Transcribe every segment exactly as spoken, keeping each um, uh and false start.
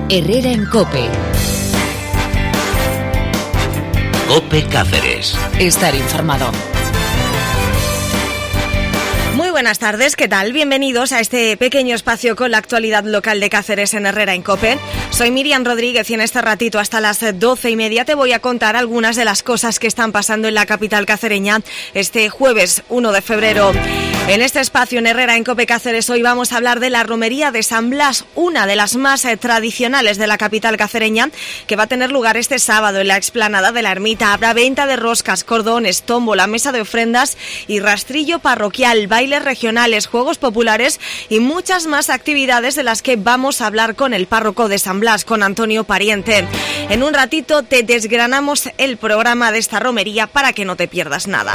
Herrera en COPE. COPE Cáceres. Estar informado. Muy buenas tardes, ¿qué tal? Bienvenidos a este pequeño espacio con la actualidad local de Cáceres en Herrera en COPE. Soy Miriam Rodríguez y en este ratito hasta las doce y media te voy a contar algunas de las cosas que están pasando en la capital cacereña este jueves uno de febrero. En este espacio en Herrera en COPE Cáceres hoy vamos a hablar de la romería de San Blas, una de las más eh, tradicionales de la capital cacereña, que va a tener lugar este sábado en la explanada de la ermita. Habrá venta de roscas, cordones, tómbola, mesa de ofrendas y rastrillo parroquial, bailes regionales, juegos populares y muchas más actividades de las que vamos a hablar con el párroco de San Blas, con Antonio Pariente. En un ratito te desgranamos el programa de esta romería para que no te pierdas nada.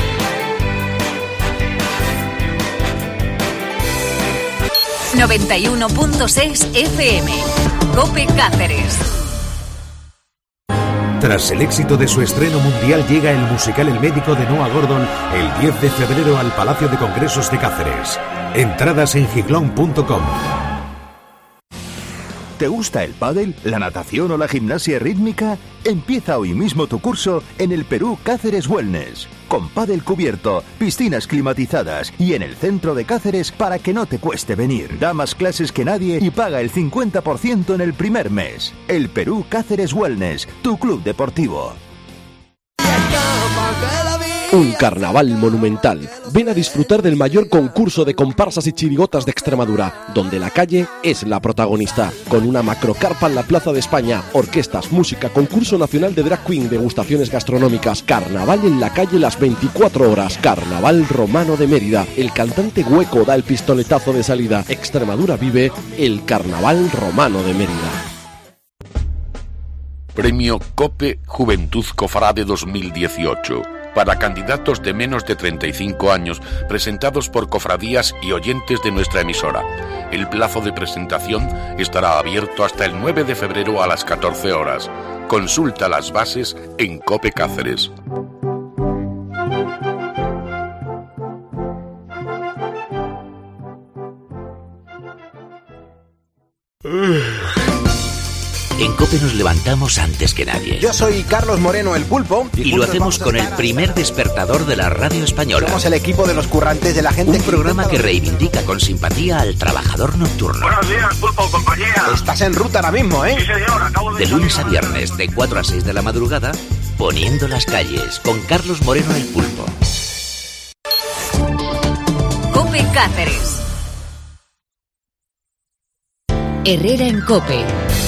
noventa y uno punto seis F M. COPE Cáceres. Tras el éxito de su estreno mundial, llega el musical El médico de Noah Gordon el diez de febrero al Palacio de Congresos de Cáceres. Entradas en giglón punto com. ¿Te gusta el pádel, la natación o la gimnasia rítmica? Empieza hoy mismo tu curso en el Perú Cáceres Wellness. Con pádel cubierto, piscinas climatizadas y en el centro de Cáceres para que no te cueste venir. Da más clases que nadie y paga el cincuenta por ciento en el primer mes. El Perú Cáceres Wellness, tu club deportivo. Un carnaval monumental. Ven a disfrutar del mayor concurso de comparsas y chirigotas de Extremadura, donde la calle es la protagonista. Con una macrocarpa en la Plaza de España, orquestas, música, concurso nacional de drag queen, degustaciones gastronómicas, carnaval en la calle las veinticuatro horas, Carnaval Romano de Mérida. El cantante Hueco da el pistoletazo de salida. Extremadura vive el Carnaval Romano de Mérida. Premio COPE Juventud Cofrade dos mil dieciocho. Para candidatos de menos de treinta y cinco años, presentados por cofradías y oyentes de nuestra emisora. El plazo de presentación estará abierto hasta el nueve de febrero a las catorce horas. Consulta las bases en COPE Cáceres. En COPE nos levantamos antes que nadie. Yo soy Carlos Moreno, el Pulpo. Y, y lo hacemos con el primer despertador de la radio española. Somos el equipo de los currantes de la gente. Un que programa que reivindica con simpatía al trabajador nocturno. Buenos días, Pulpo, compañía. Estás en ruta ahora mismo, ¿eh? Sí, señor, acabo de... De lunes a viernes, de cuatro a seis de la madrugada, poniendo las calles, con Carlos Moreno, el Pulpo. COPE Cáceres. Herrera en COPE.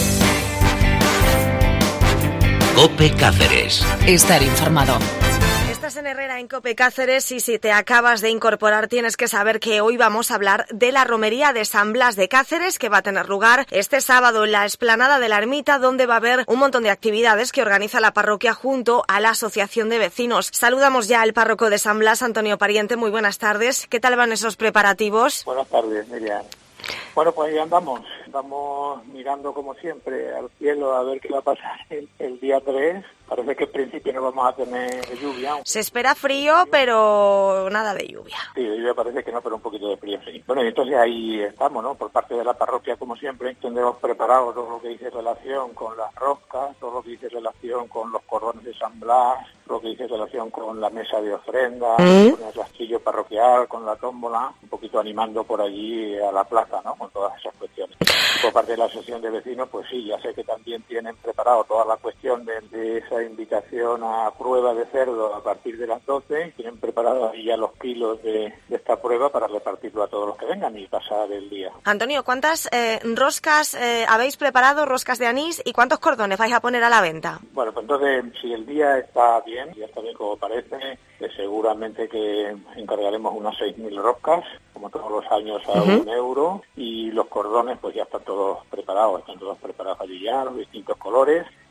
COPE Cáceres. Estar informado. Estás en Herrera en COPE Cáceres y si te acabas de incorporar tienes que saber que hoy vamos a hablar de la romería de San Blas de Cáceres, que va a tener lugar este sábado en la explanada de la ermita, donde va a haber un montón de actividades que organiza la parroquia junto a la asociación de vecinos. Saludamos ya al párroco de San Blas, Antonio Pariente. Muy buenas tardes. ¿Qué tal van esos preparativos? Buenas tardes, Miriam. Bueno, pues ahí andamos, estamos mirando como siempre al cielo a ver qué va a pasar el, el día tres. Parece que en principio no vamos a tener lluvia. Se espera frío, pero nada de lluvia. Sí, de lluvia parece que no, pero un poquito de frío sí. Bueno, y entonces ahí estamos, ¿no? Por parte de la parroquia, como siempre, tendremos preparado todo lo que dice relación con las roscas, todo lo que dice relación con los cordones de San Blas, lo que dice relación con la mesa de ofrendas, ¿Mm? con el rastrillo parroquial, con la tómbola, un poquito animando por allí a la plaza, ¿no? Con todas esas cuestiones. Y por parte de la asociación de vecinos, pues sí, ya sé que también tienen preparado toda la cuestión de, de esa invitación a prueba de cerdo a partir de las doce, tienen preparados ahí ya los kilos de, de esta prueba para repartirlo a todos los que vengan y pasar el día. Antonio, ¿cuántas eh, roscas eh, habéis preparado, roscas de anís, y cuántos cordones vais a poner a la venta? Bueno, pues entonces, si el día está bien, ya está bien como parece, eh, seguramente que encargaremos unas seis mil roscas, como todos los años a uh-huh. un euro, y los cordones pues ya están todos preparados, están todos preparados allí ya, los distintos colores,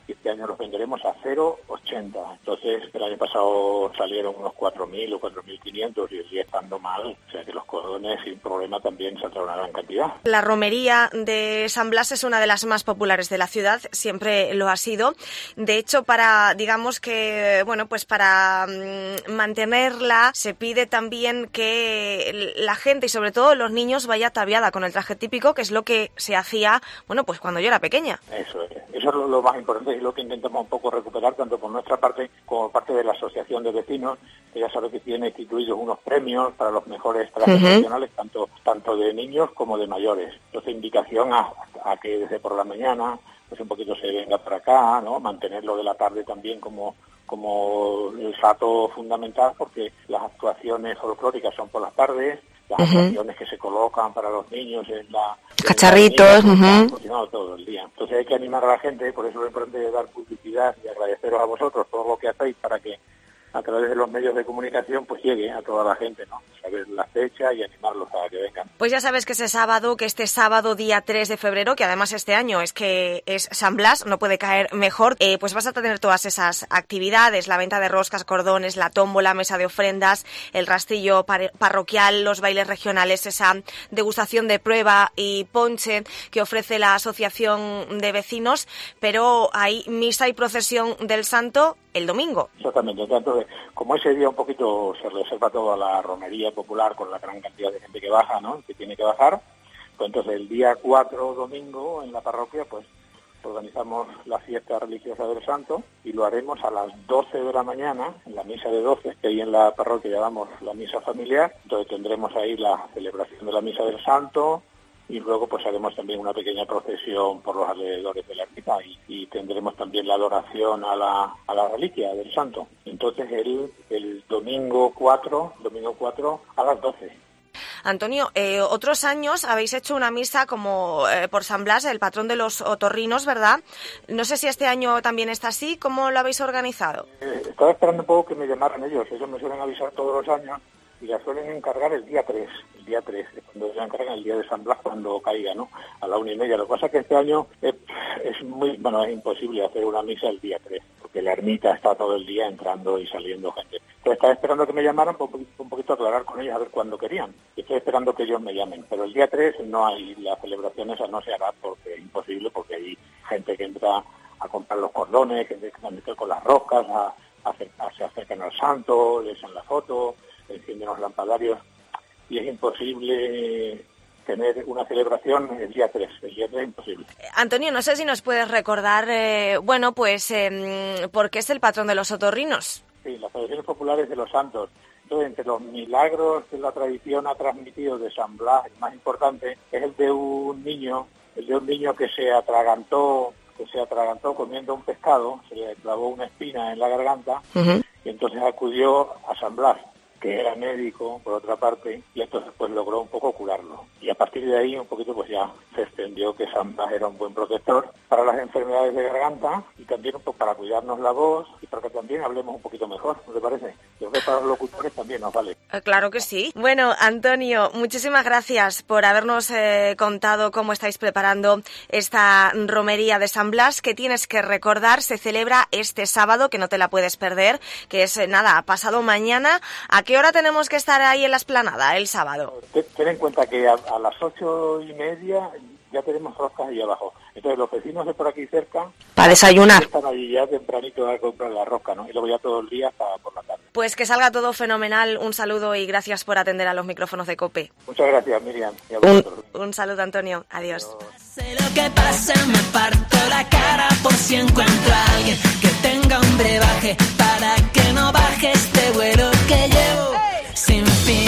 y este año los venderemos a cero coma ochenta. Entonces, el año pasado salieron unos cuatro mil o cuatro mil quinientos y el día estando mal, o sea que los cordones sin problema también saldrán una gran cantidad. La romería de San Blas es una de las más populares de la ciudad, siempre lo ha sido. De hecho, para, digamos que, bueno, pues para mmm, mantenerla, se pide también que la gente y sobre todo los niños vaya ataviada con el traje típico, que es lo que se hacía, bueno, pues cuando yo era pequeña. Eso es, eso es lo, lo más importante y lo que intentamos un poco recuperar tanto por nuestra parte como parte de la Asociación de Vecinos, que ya sabe que tiene instituidos unos premios para los mejores trajes uh-huh. tradicionales, tanto tanto de niños como de mayores. Entonces, invitación a, a que desde por la mañana pues un poquito se venga para acá, ¿no? Mantenerlo de la tarde también como como el rato fundamental, porque las actuaciones folclóricas son por las tardes, las uh-huh. actuaciones que se colocan para los niños en la... Cacharritos, en la uh-huh. funcionando todo el día. Entonces hay que animar a la gente, por eso es importante dar publicidad y agradeceros a vosotros todo lo que hacéis para que a través de los medios de comunicación pues llegue a toda la gente, ¿no? Saber la fecha y animarlos a que vengan. Pues ya sabes que ese sábado, que este sábado día tres de febrero, que además este año es que es San Blas, no puede caer mejor, eh, pues vas a tener todas esas actividades, la venta de roscas, cordones, la tómbola, mesa de ofrendas, el rastrillo par- parroquial, los bailes regionales, esa degustación de prueba y ponche que ofrece la Asociación de Vecinos, pero hay misa y procesión del Santo el domingo. Exactamente, entonces, como ese día un poquito se reserva toda la romería popular con la gran cantidad de gente que baja, ¿no?, que tiene que bajar, pues entonces el día cuatro, domingo, en la parroquia, pues organizamos la fiesta religiosa del Santo y lo haremos a las doce de la mañana, en la misa de doce, que ahí en la parroquia llamamos la misa familiar. Entonces tendremos ahí la celebración de la misa del Santo, y luego pues haremos también una pequeña procesión por los alrededores de la ermita y, y tendremos también la adoración a la a la reliquia del santo. Entonces el, el domingo cuatro, domingo cuatro a las doce. Antonio, eh, otros años habéis hecho una misa como eh, por San Blas, el patrón de los otorrinos, ¿verdad? No sé si este año también está así. ¿Cómo lo habéis organizado? Eh, estaba esperando un poco que me llamaran ellos. Ellos me suelen avisar todos los años y la suelen encargar el día tres. El día tres, cuando se encargan el día de San Blas, cuando caiga, ¿no? A la una y media. Lo que pasa es que este año es, es muy, bueno, es imposible hacer una misa el día tres, porque la ermita está todo el día entrando y saliendo gente. Entonces estaba esperando que me llamaran por un poquito a aclarar con ellos a ver cuándo querían. Estoy esperando que ellos me llamen. Pero el día tres no hay, la celebración esa no se hará porque es imposible, porque hay gente que entra a comprar los cordones, gente que entra con las roscas, a, a, a, se acercan al santo, le echan la foto, le encienden los lampadarios, y es imposible tener una celebración el día tres. El día tres es imposible. Antonio, no sé si nos puedes recordar, eh, bueno, pues, eh, ¿por qué es el patrón de los otorrinos? Sí, las tradiciones populares de los santos. Entonces, entre los milagros que la tradición ha transmitido de San Blas, el más importante es el de un niño, el de un niño que se atragantó, que se atragantó comiendo un pescado, se le clavó una espina en la garganta, uh-huh. y entonces acudió a San Blas, que era médico, por otra parte, y entonces pues logró un poco curarlo. Y a partir de ahí un poquito pues ya se extendió que San Blas era un buen protector para las enfermedades de garganta y también un poco para cuidarnos la voz y para que también hablemos un poquito mejor, ¿no te parece? Yo creo que para los locutores también nos vale. Eh, claro que sí. Bueno, Antonio, muchísimas gracias por habernos eh, contado cómo estáis preparando esta romería de San Blas, que tienes que recordar, se celebra este sábado, que no te la puedes perder, que es, eh, nada, pasado mañana. ¿A qué hora tenemos que estar ahí en la explanada el sábado? Ten en cuenta que a, a las ocho y media ya tenemos roscas ahí abajo. Entonces los vecinos de por aquí cerca... Para desayunar. Están allí ya tempranito a comprar la rosca, ¿no? Y luego ya todo el día hasta por la tarde. Pues que salga todo fenomenal. Un saludo y gracias por atender a los micrófonos de COPE. Muchas gracias, Miriam. Y a un, un saludo, Antonio. Adiós. Sé lo que pasa, me parto la cara por si encuentro a alguien que tenga un brebaje para que no baje este vuelo que llevo sin fin.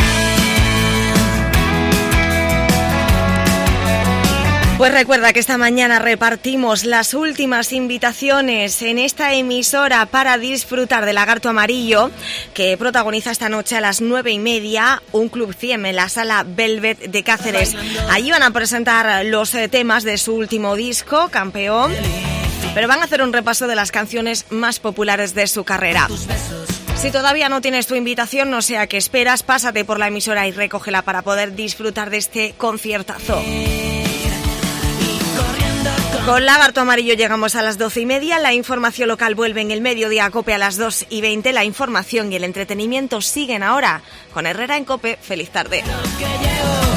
Pues recuerda que esta mañana repartimos las últimas invitaciones en esta emisora para disfrutar del Lagarto Amarillo, que protagoniza esta noche a las nueve y media un Club cien en la Sala Velvet de Cáceres. Allí van a presentar los temas de su último disco, Campeón, pero van a hacer un repaso de las canciones más populares de su carrera. Si todavía no tienes tu invitación, no sé a qué esperas, pásate por la emisora y recógela para poder disfrutar de este conciertazo. Con Lagarto Amarillo llegamos a las doce y media. La información local vuelve en el mediodía COPE a las dos y veinte. La información y el entretenimiento siguen ahora con Herrera en COPE. Feliz tarde.